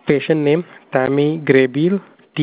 Patient name Tammy Graybeal,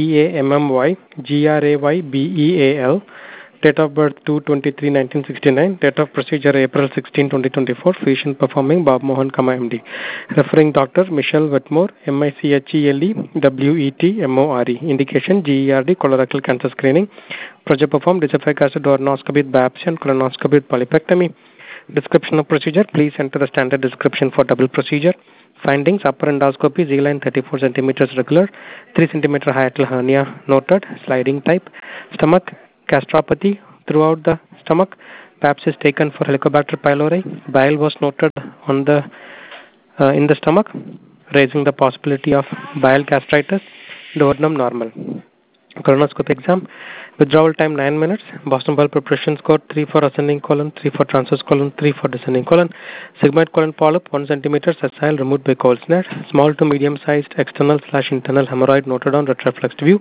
Tammygraybeal. Date of birth 2/23/1969. Date of procedure April 16, 2024. Patient performing Bob Mohan, MD. Referring doctor Michelle Wetmore, MICHELEWETMORE. Indication GERD colorectal cancer screening. Procedure performed diaphragmatic acid endoscopy with biopsy and colonoscopy with polypectomy. Description of procedure. Please enter the standard description for double procedure. Findings: upper endoscopy, Z-line 34 centimeters regular, 3 centimeter hiatal hernia noted, sliding type. Stomach gastropathy throughout the stomach. Biopsy is taken for Helicobacter pylori. Bile was noted on the in the stomach, raising the possibility of bile gastritis. Duodenum normal. Colonoscopy exam. Withdrawal time 9 minutes. Boston bowel preparation score 3 for ascending colon, 3 for transverse colon, 3 for descending colon. Sigmoid colon polyp 1 centimeter, sessile, removed by Colesnet. Small to medium sized external/internal hemorrhoid noted on retroflexed view.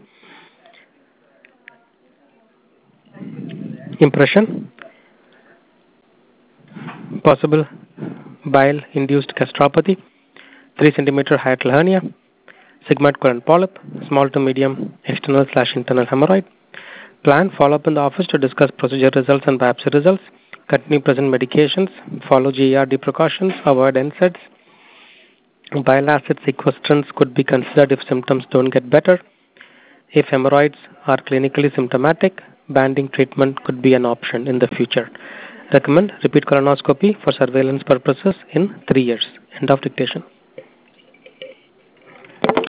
Impression: possible bile induced gastropathy, 3 centimeter hiatal hernia, sigmoid colon polyp, small to medium external/internal hemorrhoid. Plan: follow up in the office to discuss procedure results and biopsy results. Continue present medications. Follow GERD precautions. Avoid NSAIDs. Bile acid sequestrants could be considered if symptoms don't get better. If hemorrhoids are clinically symptomatic, banding treatment could be an option in the future. Recommend repeat colonoscopy for surveillance purposes in 3 years. End of dictation.